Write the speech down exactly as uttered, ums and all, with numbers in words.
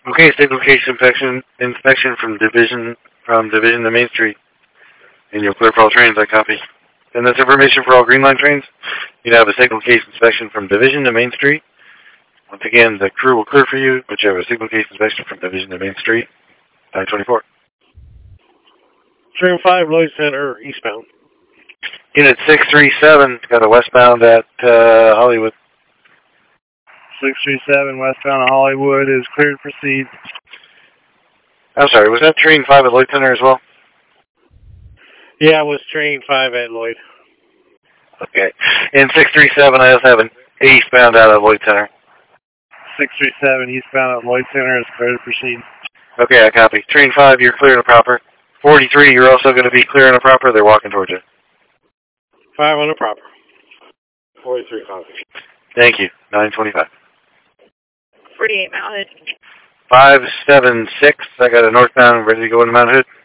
Okay, signal case inspection, inspection from Division, from Division to Main Street. And you'll clear for all trains, I copy. And that's information for all Green Line trains. You'd have a signal case inspection from Division to Main Street. Once again, the crew will clear for you, but you have a signal case inspection from Division to Main Street. nine twenty-four. Train five, Lloyd Center, eastbound. Unit six three seven, got a westbound at uh, Hollywood. six three seven, westbound Hollywood is cleared to proceed. I'm sorry, was that train five at Lloyd Center as well? Yeah, it was train five at Lloyd. Okay. In six three seven, I also have an eastbound out of Lloyd Center. six three seven, eastbound at Lloyd Center is cleared to proceed. Okay, I copy. Train five, you're clear and proper. forty-three, you're also going to be clear and proper. They're walking towards you. five on the proper. forty-three copy. Thank you. nine twenty-five. forty-eight mounted. five seven six, I got a northbound ready to go into Mount Hood.